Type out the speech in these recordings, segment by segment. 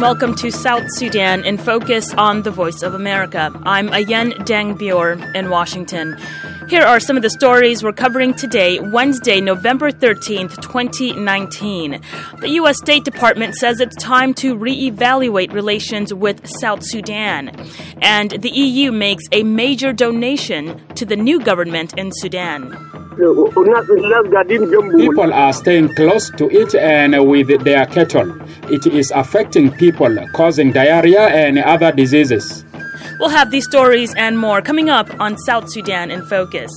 welcome to South Sudan in Focus on the Voice of America. I'm Ayen Dangbior in Washington. Here are some of the stories we're covering today, Wednesday, November 13th, 2019. The U.S. State Department says it's time to reevaluate relations with South Sudan. And the EU makes a major donation to the new government in Sudan. People are staying close to it and with their cattle. It is affecting people, causing diarrhea and other diseases. We'll have these stories and more coming up on South Sudan in Focus.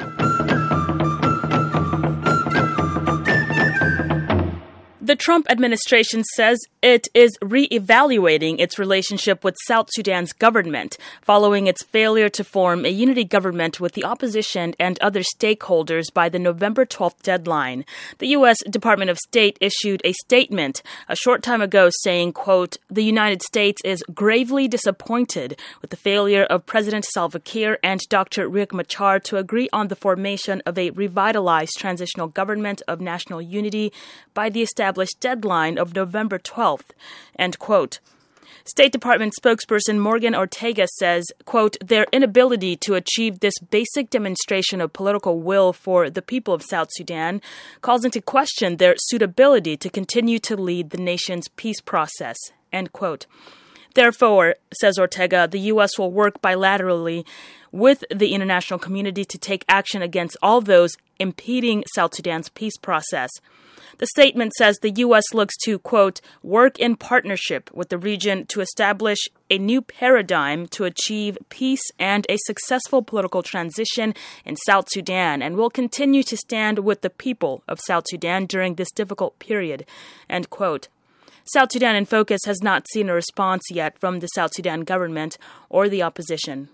The Trump administration says it is re-evaluating its relationship with South Sudan's government following its failure to form a unity government with the opposition and other stakeholders by the November 12th deadline. The U.S. Department of State issued a statement a short time ago saying, quote, "The United States is gravely disappointed with the failure of President Salva Kiir and Dr. Riek Machar to agree on the formation of a revitalized transitional government of national unity by the established deadline of November 12th, end quote. State Department spokesperson Morgan Ortega says, quote, "Their inability to achieve this basic demonstration of political will for the people of South Sudan calls into question their suitability to continue to lead the nation's peace process," end quote. Therefore, says Ortega, the U.S. will work bilaterally with the international community to take action against all those impeding South Sudan's peace process. The statement says the U.S. looks to, quote, "work in partnership with the region to establish a new paradigm to achieve peace and a successful political transition in South Sudan and will continue to stand with the people of South Sudan during this difficult period," end quote. South Sudan in Focus has not seen a response yet from the South Sudan government or the opposition.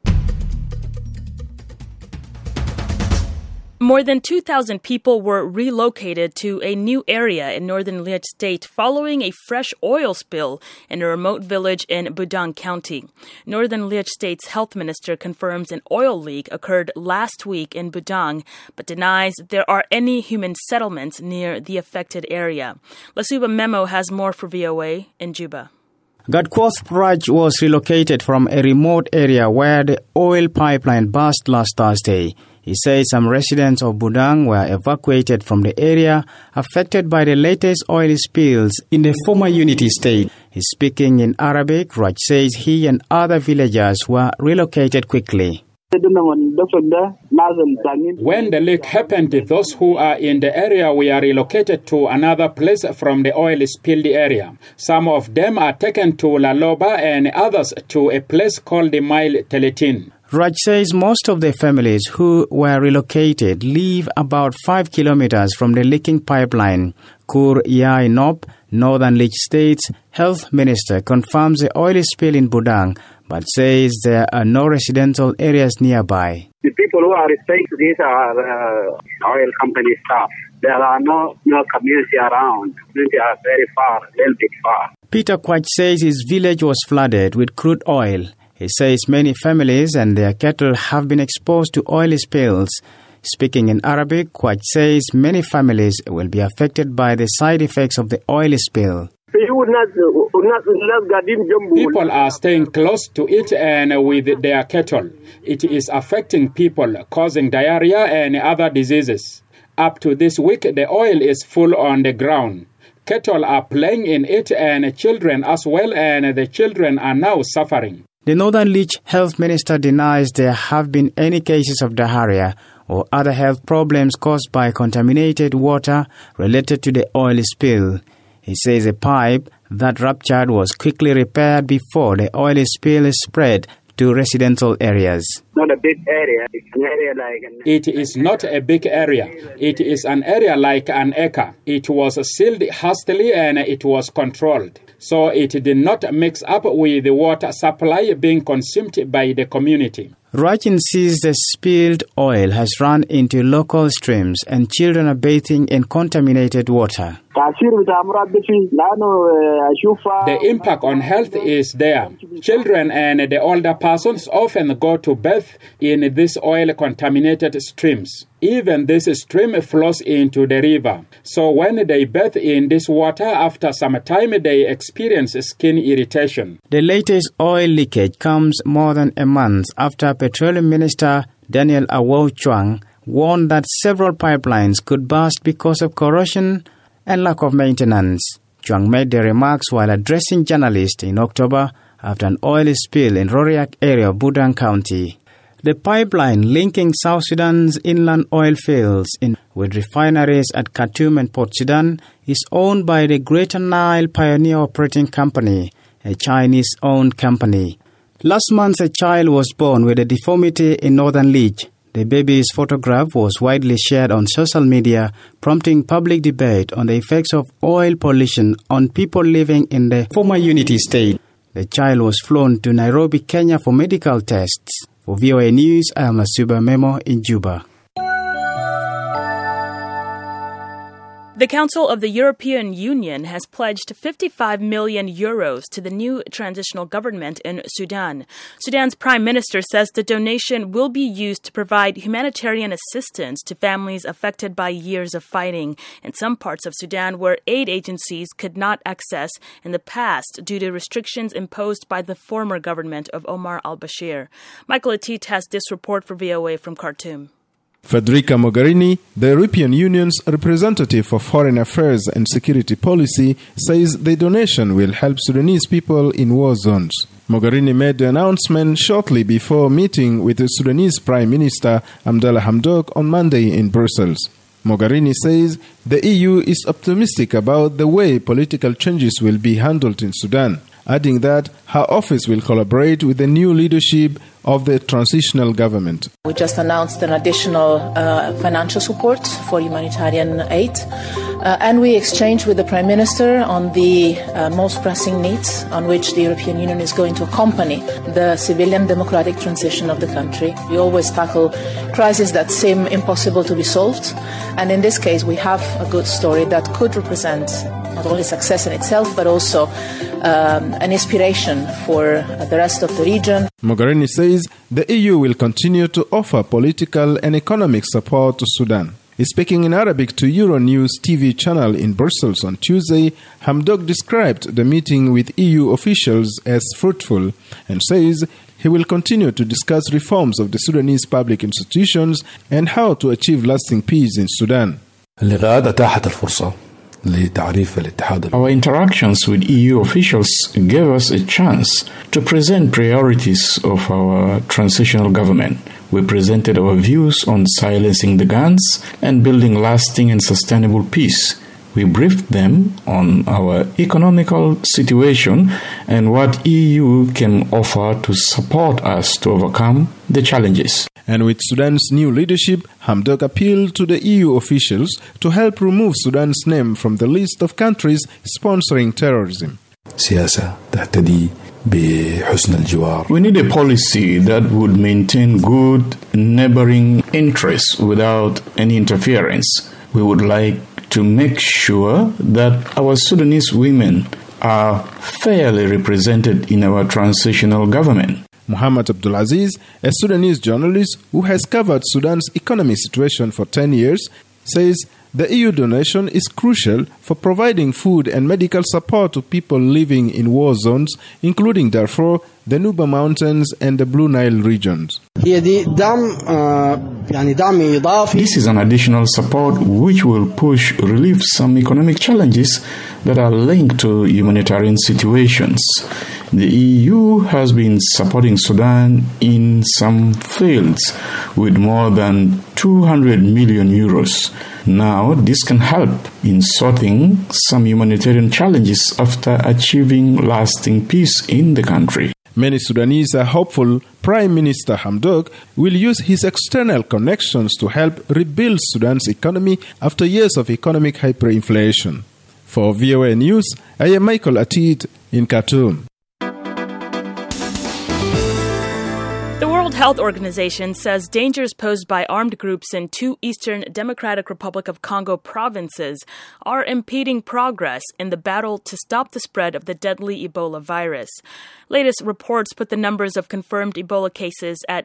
More than 2,000 people were relocated to a new area in northern Liech State following a fresh oil spill in a remote village in Budang County. Northern Liech State's health minister confirms an oil leak occurred last week in Budang, but denies there are any human settlements near the affected area. Lasuba Memo has more for VOA in Juba. Gadkwath Raj was relocated from a remote area where the oil pipeline burst last Thursday. He says some residents of Budang were evacuated from the area affected by the latest oil spills in the former unity state. He's speaking in Arabic. Raj says he and other villagers were relocated quickly. When the leak happened, those who are in the area were relocated to another place from the oil-spilled area. Some of them are taken to Laloba and others to a place called the Mile Teletin. Raj says most of the families who were relocated live about 5 kilometers from the leaking pipeline. Kur Yai Nop, Northern Liech State's health minister, confirms the oil spill in Budang, but says there are no residential areas nearby. The people who are staying, these are oil company staff. There are no community around. Community are very far, a little bit far. Peter Quach says his village was flooded with crude oil. He says many families and their cattle have been exposed to oil spills. Speaking in Arabic, Quach says many families will be affected by the side effects of the oil spill. People are staying close to it and with their cattle. It is affecting people, causing diarrhea and other diseases. Up to this week, the oil is full on the ground. Cattle are playing in it and children as well, and the children are now suffering. The Northern Liech health minister denies there have been any cases of diarrhea or other health problems caused by contaminated water related to the oil spill. He says a pipe that ruptured was quickly repaired before the oil spill spread to residential areas. Not a big area. It's an area like It is not a big area. It is an area like an acre. It was sealed hastily and it was controlled. So it did not mix up with the water supply being consumed by the community. Raj insists the spilled oil has run into local streams and children are bathing in contaminated water. The impact on health is there. Children and the older persons often go to bathe in these oil-contaminated streams. Even this stream flows into the river. So when they bathe in this water, after some time they experience skin irritation. The latest oil leakage comes more than a month after Petroleum Minister Daniel Awou Chuang warned that several pipelines could burst because of corrosion and lack of maintenance. Chuang made the remarks while addressing journalists in October after an oil spill in Roriak area of Budang County. The pipeline linking South Sudan's inland oil fields with refineries at Khartoum and Port Sudan is owned by the Greater Nile Pioneer Operating Company, a Chinese-owned company. Last month, a child was born with a deformity in northern leg. The baby's photograph was widely shared on social media, prompting public debate on the effects of oil pollution on people living in the former Unity State. The child was flown to Nairobi, Kenya for medical tests. For VOA News, I am Nasuba Memo in Juba. The Council of the European Union has pledged 55 million euros to the new transitional government in Sudan. Sudan's Prime Minister says the donation will be used to provide humanitarian assistance to families affected by years of fighting in some parts of Sudan where aid agencies could not access in the past due to restrictions imposed by the former government of Omar al-Bashir. Michael Atit has this report for VOA from Khartoum. Federica Mogherini, the European Union's representative for foreign affairs and security policy, says the donation will help Sudanese people in war zones. Mogherini made the announcement shortly before meeting with the Sudanese Prime Minister Abdallah Hamdok on Monday in Brussels. Mogherini says the EU is optimistic about the way political changes will be handled in Sudan, adding that her office will collaborate with the new leadership of the transitional government. We just announced an additional financial support for humanitarian aid, and we exchanged with the Prime Minister on the most pressing needs on which the European Union is going to accompany the civilian democratic transition of the country. We always tackle crises that seem impossible to be solved, and in this case we have a good story that could represent not only success in itself, but also an inspiration for the rest of the region. Mogherini says the EU will continue to offer political and economic support to Sudan. Speaking in Arabic to Euronews TV channel in Brussels on Tuesday, Hamdok described the meeting with EU officials as fruitful and says he will continue to discuss reforms of the Sudanese public institutions and how to achieve lasting peace in Sudan. Our interactions with EU officials gave us a chance to present priorities of our transitional government. We presented our views on silencing the guns and building lasting and sustainable peace. We briefed them on our economical situation and what EU can offer to support us to overcome the challenges. And with Sudan's new leadership, Hamdok appealed to the EU officials to help remove Sudan's name from the list of countries sponsoring terrorism. We need a policy that would maintain good neighboring interests without any interference. We would like to make sure that our Sudanese women are fairly represented in our transitional government. Muhammad Abdulaziz, a Sudanese journalist who has covered Sudan's economic situation for 10 years, says the EU donation is crucial for providing food and medical support to people living in war zones, including Darfur, the Nuba Mountains, and the Blue Nile regions. This is an additional support which will push relieve some economic challenges that are linked to humanitarian situations. The EU has been supporting Sudan in some fields with more than 200 million euros. Now, this can help in sorting some humanitarian challenges after achieving lasting peace in the country. Many Sudanese are hopeful Prime Minister Hamdok will use his external connections to help rebuild Sudan's economy after years of economic hyperinflation. For VOA News, I am Michael Atit in Khartoum. World Health Organization says dangers posed by armed groups in 2 eastern Democratic Republic of Congo provinces are impeding progress in the battle to stop the spread of the deadly Ebola virus. Latest reports put the numbers of confirmed Ebola cases at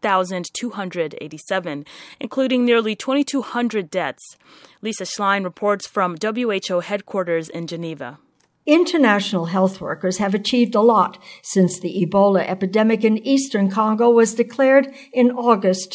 3,287, including nearly 2,200 deaths. Lisa Schlein reports from WHO headquarters in Geneva. International health workers have achieved a lot since the Ebola epidemic in eastern Congo was declared in August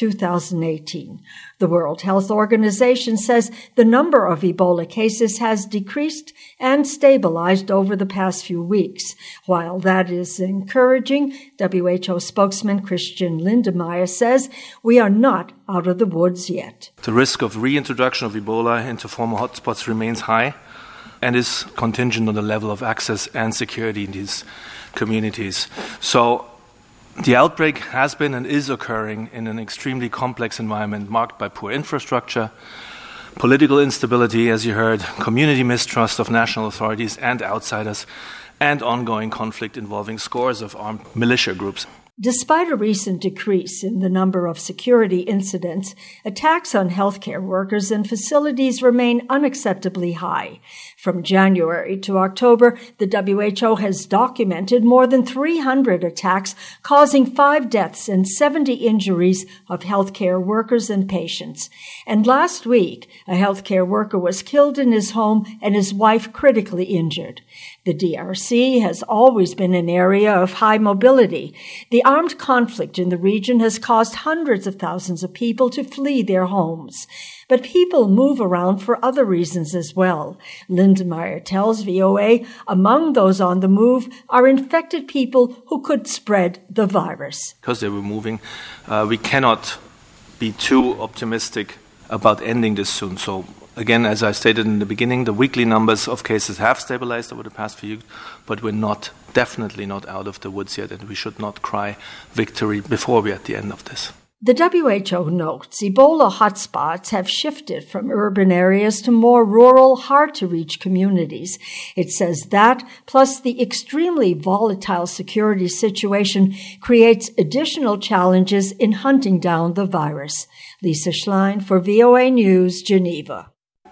2018. The World Health Organization says the number of Ebola cases has decreased and stabilized over the past few weeks. While that is encouraging, WHO spokesman Christian Lindmeier says we are not out of the woods yet. The risk of reintroduction of Ebola into former hotspots remains high and is contingent on the level of access and security in these communities. So the outbreak has been and is occurring in an extremely complex environment marked by poor infrastructure, political instability, as you heard, community mistrust of national authorities and outsiders, and ongoing conflict involving scores of armed militia groups. Despite a recent decrease in the number of security incidents, attacks on healthcare workers and facilities remain unacceptably high. From January to October, the WHO has documented more than 300 attacks, causing 5 deaths and 70 injuries of healthcare workers and patients. And last week, a healthcare worker was killed in his home and his wife critically injured. The DRC has always been an area of high mobility. The armed conflict in the region has caused hundreds of thousands of people to flee their homes. But people move around for other reasons as well. Lindmeier tells VOA among those on the move are infected people who could spread the virus. Because they were moving, we cannot be too optimistic about ending this soon. So again, as I stated in the beginning, the weekly numbers of cases have stabilized over the past few weeks, but we're definitely not out of the woods yet, and we should not cry victory before we're at the end of this. The WHO notes Ebola hotspots have shifted from urban areas to more rural, hard-to-reach communities. It says that, plus the extremely volatile security situation, creates additional challenges in hunting down the virus. Lisa Schlein for VOA News, Geneva.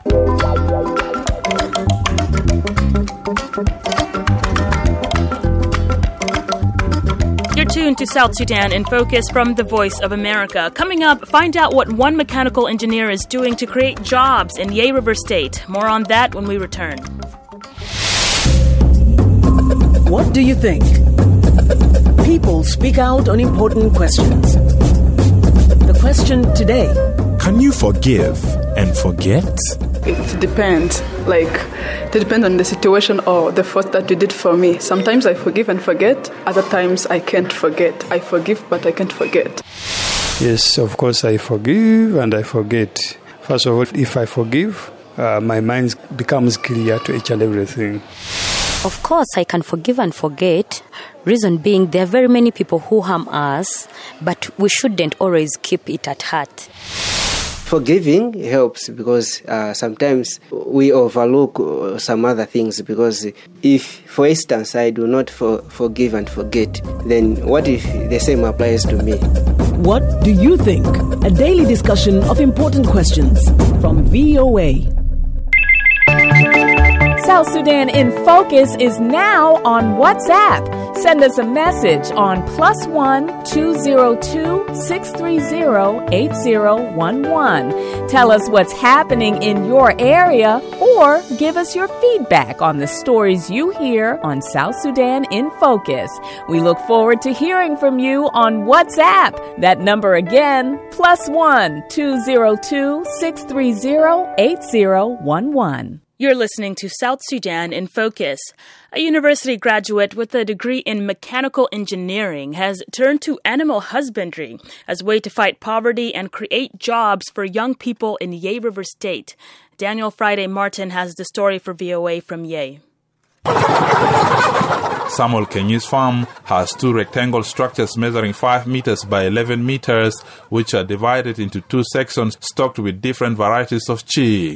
You're tuned to South Sudan in Focus from the Voice of America. Coming up, find out what one mechanical engineer is doing to create jobs in Yei River State. More on that when we return. What do you think? People speak out on important questions. The question today: can you forgive and forget? It depends. It depends on the situation or the fault that you did for me. Sometimes I forgive and forget. Other times I can't forget. I forgive, but I can't forget. Yes, of course I forgive and I forget. First of all, if I forgive, my mind becomes clear to each and everything. Of course, I can forgive and forget. Reason being, there are very many people who harm us, but we shouldn't always keep it at heart. Forgiving helps because sometimes we overlook some other things, because if, for instance, I do not forgive and forget, then what if the same applies to me? What do you think? A daily discussion of important questions from VOA. South Sudan in Focus is now on WhatsApp. Send us a message on +1 202 630 8011. Tell us what's happening in your area, or give us your feedback on the stories you hear on South Sudan in Focus. We look forward to hearing from you on WhatsApp. That number again, +1 202 630 8011. You're listening to South Sudan in Focus. A university graduate with a degree in mechanical engineering has turned to animal husbandry as a way to fight poverty and create jobs for young people in Yei River State. Daniel Friday Martin has the story for VOA from Yei. Samuel Kenyu's farm has 2 rectangle structures measuring 5 meters by 11 meters, which are divided into 2 sections stocked with different varieties of chicks.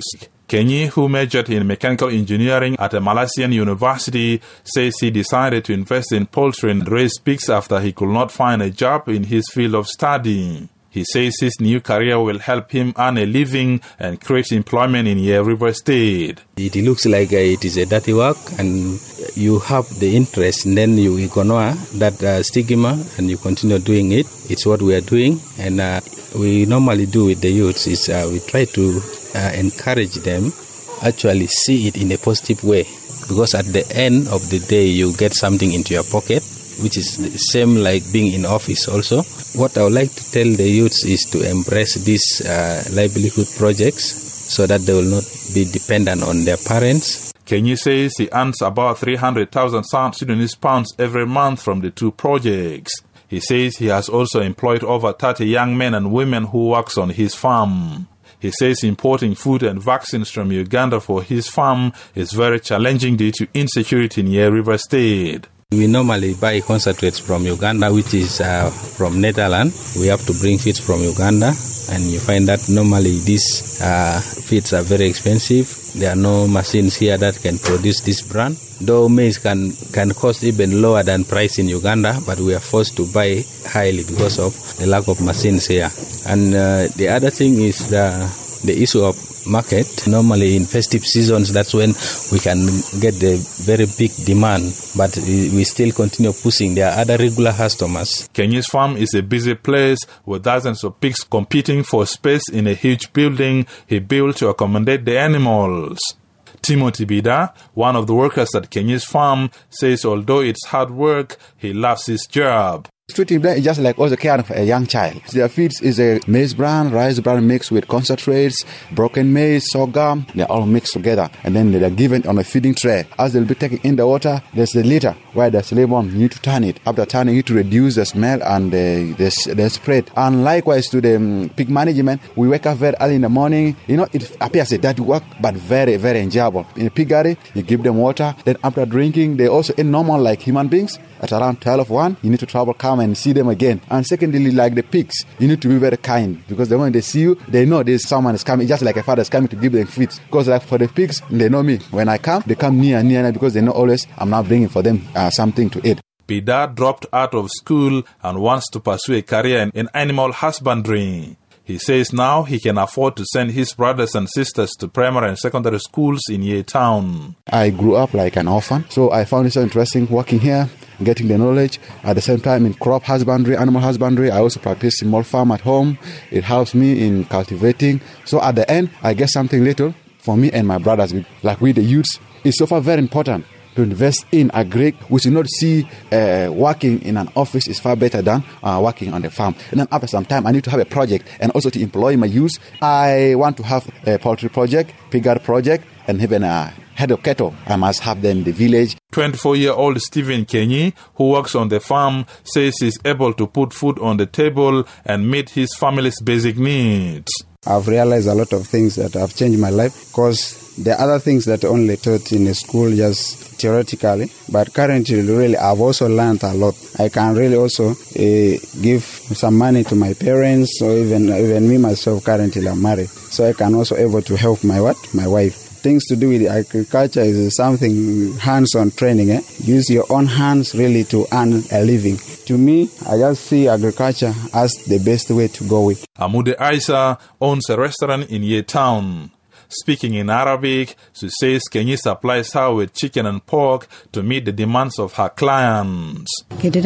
Kenyi, who majored in mechanical engineering at a Malaysian university, says he decided to invest in poultry and raise pigs after he could not find a job in his field of study. He says his new career will help him earn a living and create employment in Yei River State. It looks like it is a dirty work, and you have the interest, and then you ignore that stigma and you continue doing it. It's what we are doing, and we normally do with the youths is we try to encourage them actually see it in a positive way, because at the end of the day you get something into your pocket, which is the same like being in office also. What I would like to tell the youths is to embrace these livelihood projects so that they will not be dependent on their parents. Kenyi says he earns about 300,000 South Sudanese pounds every month from the two projects. He says he has also employed over 30 young men and women who works on his farm. He says importing food and vaccines from Uganda for his farm is very challenging due to insecurity in Yei River State. We normally buy concentrates from Uganda, which is from Netherlands. We have to bring feeds from Uganda, and you find that normally these feeds are very expensive. There are no machines here that can produce this brand. Though maize can cost even lower than price in Uganda, but we are forced to buy highly because of the lack of machines here. And the other thing is the issue of market. Normally in festive seasons, that's when we can get the very big demand, but we still continue pushing. There are other regular customers. Kenyi's farm is a busy place with dozens of pigs competing for space in a huge building he built to accommodate the animals. Timothy Bida, one of the workers at Kenyi's farm, says although it's hard work, he loves his job. Treating them is just like also caring for a young child. Their feeds is a maize bran, rice bran mixed with concentrates, broken maize, sorghum. They're all mixed together, and then they're given on a feeding tray. As they'll be taken in the water, there's the litter where there's lemon. You need to turn it. After turning it to reduce the smell and the spread. And likewise to the pig management, we wake up very early in the morning. You know, it appears a dirty work, but very, very enjoyable. In a piggery, you give them water. Then after drinking, they also eat normal like human beings. At around 12:01, you need to travel come and see them again. And secondly, like the pigs, you need to be very kind, because the moment they see you, they know there's someone is coming, just like a father is coming to give them feed. Because like for the pigs, they know me. When I come, they come near, because they know always I'm not bringing for them something to eat. Bida dropped out of school and wants to pursue a career in animal husbandry. He says now he can afford to send his brothers and sisters to primary and secondary schools in Yei Town. I grew up like an orphan, so I found it so interesting working here, getting the knowledge. At the same time in crop husbandry, animal husbandry, I also practice small farm at home. It helps me in cultivating. So at the end, I get something little for me and my brothers. Like we the youths, it's so far very important to invest in agri. We should not see working in an office is far better than working on the farm. And then after some time, I need to have a project and also to employ my youth. I want to have a poultry project, piggery project, and even a head of cattle. I must have them in the village. 24-year-old Stephen Kenyi, who works on the farm, says he's able to put food on the table and meet his family's basic needs. I've realized a lot of things that have changed my life, because there are other things that only taught in the school just theoretically, but currently really I've also learned a lot. I can really also give some money to my parents, or even me myself. Currently I'm married, so I can also able to help my wife. Things to do with agriculture is something hands-on training. Use your own hands really to earn a living. To me, I just see agriculture as the best way to go with. Amude Aisa owns a restaurant in Yei Town. Speaking in Arabic, she says Kenyi supplies her with chicken and pork to meet the demands of her clients. I cook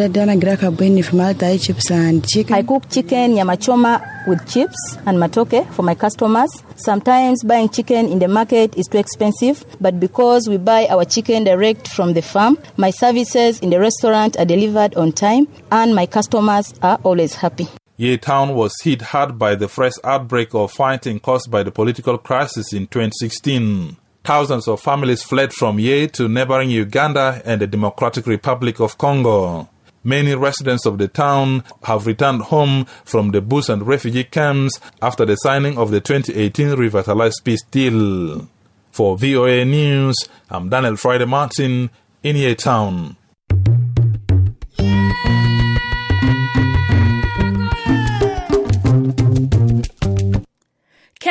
chicken nyama choma with chips and matoke for my customers. Sometimes buying chicken in the market is too expensive, but because we buy our chicken direct from the farm, my services in the restaurant are delivered on time and my customers are always happy. Yei Town was hit hard by the fresh outbreak of fighting caused by the political crisis in 2016. Thousands of families fled from Yei to neighboring Uganda and the Democratic Republic of Congo. Many residents of the town have returned home from the bush and refugee camps after the signing of the 2018 revitalized peace deal. For VOA News, I'm Daniel Friday Martin in Yei Town.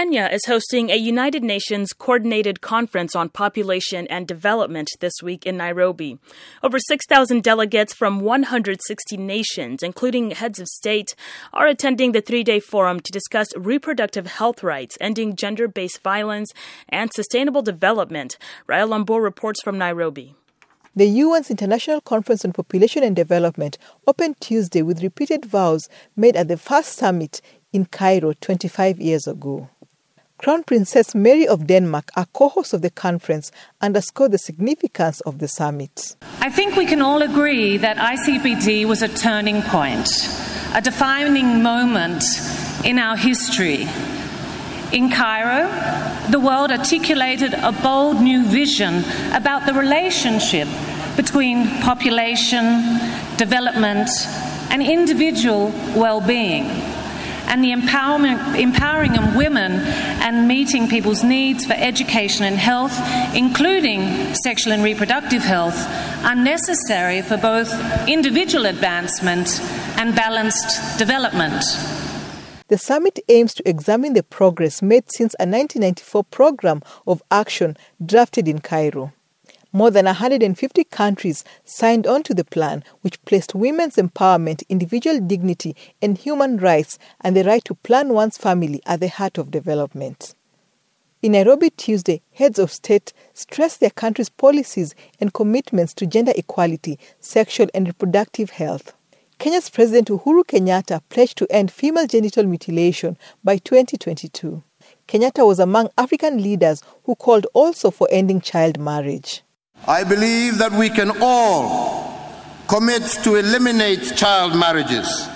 Kenya is hosting a United Nations coordinated conference on population and development this week in Nairobi. Over 6,000 delegates from 160 nations, including heads of state, are attending the three-day forum to discuss reproductive health rights, ending gender-based violence, and sustainable development. Rael Lambor reports from Nairobi. The UN's International Conference on Population and Development opened Tuesday with repeated vows made at the first summit in Cairo 25 years ago. Crown Princess Mary of Denmark, a co-host of the conference, underscored the significance of the summit. I think we can all agree that ICPD was a turning point, a defining moment in our history. In Cairo, the world articulated a bold new vision about the relationship between population, development, and individual well-being, and the empowering of women and meeting people's needs for education and health, including sexual and reproductive health, are necessary for both individual advancement and balanced development. The summit aims to examine the progress made since a 1994 program of action drafted in Cairo. More than 150 countries signed on to the plan, which placed women's empowerment, individual dignity, and human rights and the right to plan one's family at the heart of development. In Nairobi Tuesday, heads of state stressed their country's policies and commitments to gender equality, sexual and reproductive health. Kenya's President Uhuru Kenyatta pledged to end female genital mutilation by 2022. Kenyatta was among African leaders who called also for ending child marriage. I believe that we can all commit to eliminate child marriages.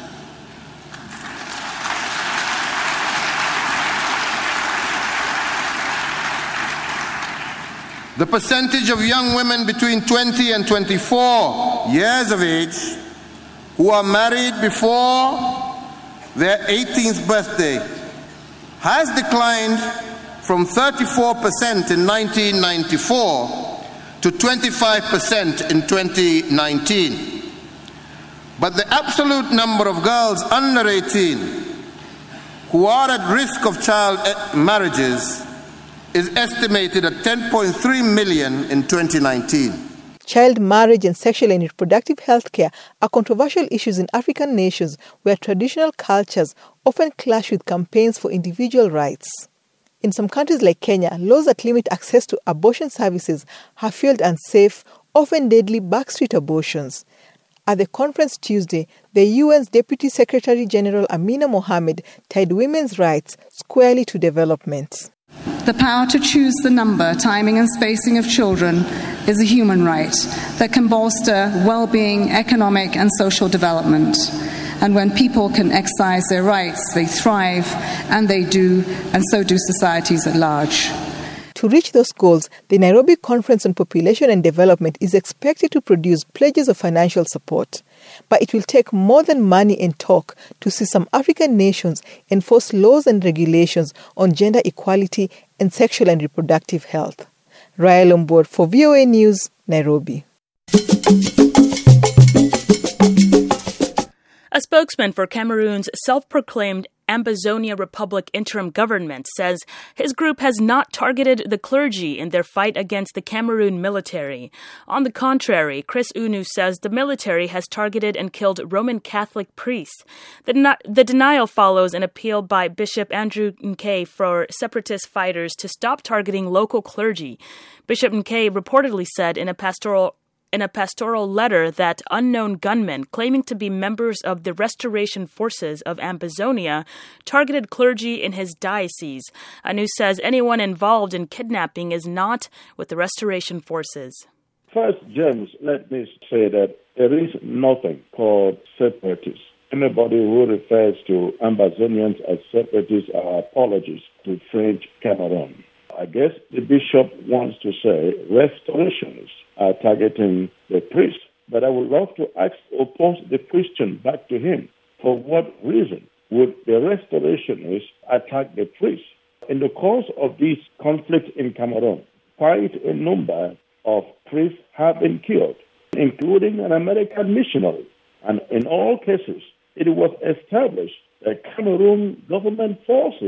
The percentage of young women between 20 and 24 years of age who are married before their 18th birthday has declined from 34% in 1994 to 25% in 2019. But the absolute number of girls under 18 who are at risk of child marriages is estimated at 10.3 million in 2019. Child marriage and sexual and reproductive health care are controversial issues in African nations where traditional cultures often clash with campaigns for individual rights. In some countries like Kenya, laws that limit access to abortion services have fueled unsafe, often deadly backstreet abortions. At the conference Tuesday, the UN's Deputy Secretary General Amina Mohammed tied women's rights squarely to development. The power to choose the number, timing and spacing of children is a human right that can bolster well-being, economic and social development. And when people can exercise their rights, they thrive, and they do, and so do societies at large. To reach those goals, the Nairobi Conference on Population and Development is expected to produce pledges of financial support. But it will take more than money and talk to see some African nations enforce laws and regulations on gender equality and sexual and reproductive health. Rael Lambor for VOA News, Nairobi. A spokesman for Cameroon's self-proclaimed Ambazonia Republic interim government says his group has not targeted the clergy in their fight against the Cameroon military. On the contrary, Chris Unu says the military has targeted and killed Roman Catholic priests. The denial follows an appeal by Bishop Andrew Nkei for separatist fighters to stop targeting local clergy. Bishop Nkei reportedly said in a pastoral letter that unknown gunmen claiming to be members of the Restoration Forces of Ambazonia targeted clergy in his diocese. Anu says anyone involved in kidnapping is not with the Restoration Forces. First, James, let me say that there is nothing called separatists. Anybody who refers to Ambazonians as separatists are apologists to French Cameroon. I guess the bishop wants to say restorationists are targeting the priest. But I would love to ask or pose the question back to him. For what reason would the restorationists attack the priest? In the course of this conflict in Cameroon, quite a number of priests have been killed, including an American missionary. And in all cases, it was established that Cameroon government forces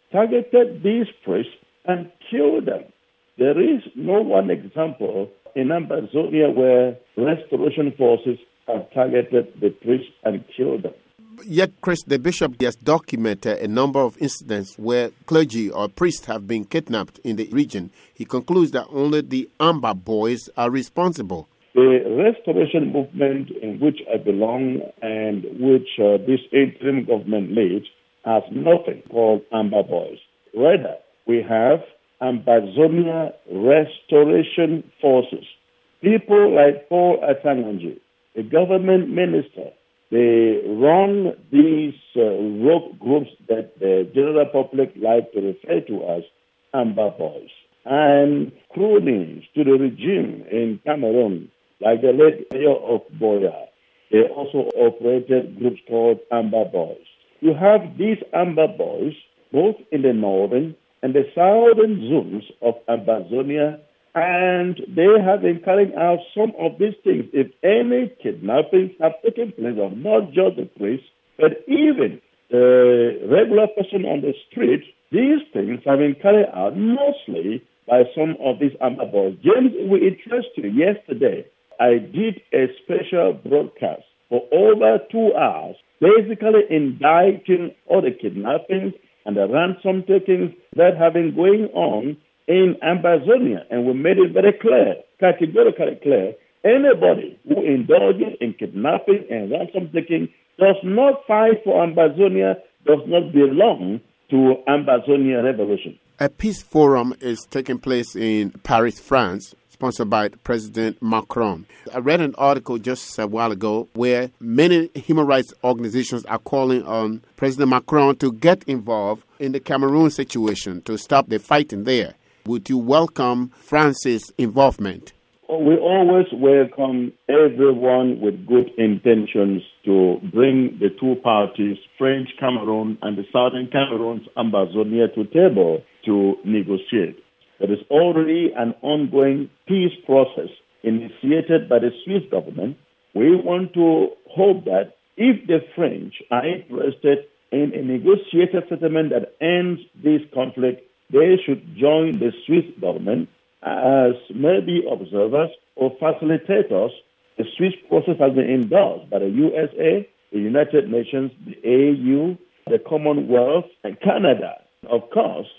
targeted these priests and killed them. There is no one example in Ambazonia where restoration forces have targeted the priests and killed them. Yet, Chris, the bishop has documented a number of incidents where clergy or priests have been kidnapped in the region. He concludes that only the Amba boys are responsible. The restoration movement in which I belong and which this interim government leads has nothing called Amba boys. Rather, we have Ambazonia Restoration Forces. People like Paul Atanganji, a government minister, they run these rogue groups that the general public like to refer to as Amba boys. And cronies to the regime in Cameroon, like the late mayor of Boya, they also operated groups called Amba boys. You have these Amba boys both in the northern and the southern zones of Ambazonia, and they have been carrying out some of these things. If any kidnappings have taken place of not just the priest, but even the regular person on the street, these things have been carried out mostly by some of these Amba boys. James, we interest you yesterday. I did a special broadcast for over 2 hours, basically indicting all the kidnappings and the ransom takings that have been going on in Ambazonia. And we made it very clear, categorically clear, anybody who indulges in kidnapping and ransom taking does not fight for Ambazonia, does not belong to Ambazonia Revolution. A peace forum is taking place in Paris, France, sponsored by President Macron. I read an article just a while ago where many human rights organizations are calling on President Macron to get involved in the Cameroon situation to stop the fighting there. Would you welcome France's involvement? We always welcome everyone with good intentions to bring the two parties, French Cameroon and the Southern Cameroon's Ambazonia, to table to negotiate. There is already an ongoing peace process initiated by the Swiss government. We want to hope that if the French are interested in a negotiated settlement that ends this conflict, they should join the Swiss government as maybe observers or facilitators. The Swiss process has been endorsed by the USA, the United Nations, the AU, the Commonwealth, and Canada. Of course,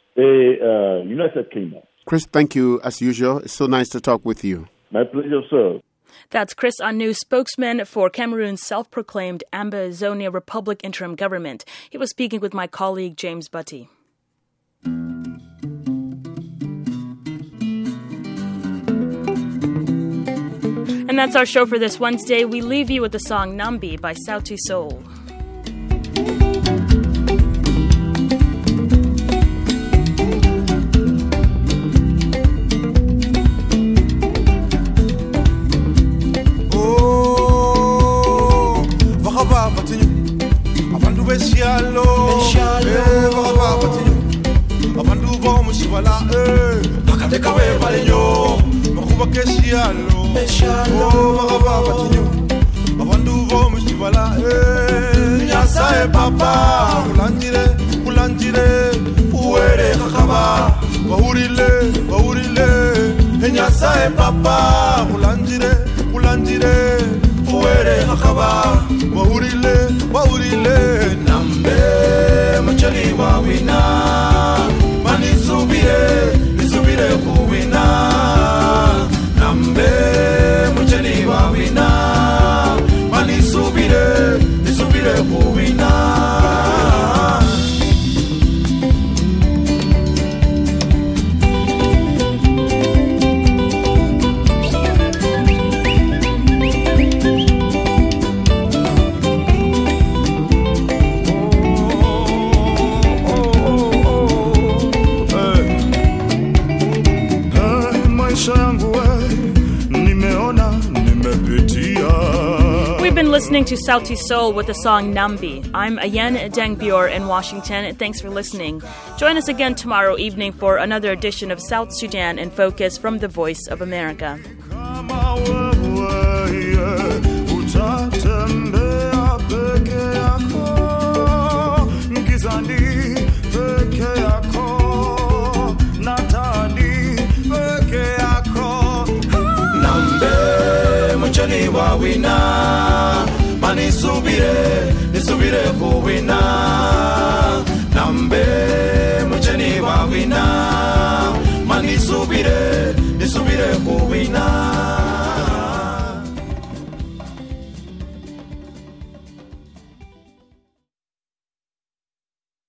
the United Kingdom. Chris, thank you as usual. It's so nice to talk with you. My pleasure, sir. That's Chris Anu, spokesman for Cameroon's self-proclaimed Ambazonia Republic interim government. He was speaking with my colleague James Butty. And that's our show for this Wednesday. We leave you with the song Nambi by Sauti Sol. Papa, ulandire, uere kakaba, waurile, enyasa papa, ulandire, uere kakaba, waurile, nambe, machali wawina, nisubire kuwina, nambe, machali wawina, nisubire kuwina. Listening to Sauti Sol with the song Nambi. I'm Ayen Dengbior in Washington. Thanks for listening. Join us again tomorrow evening for another edition of South Sudan in Focus from the Voice of America. Peke yako anisubire nisubire kuwina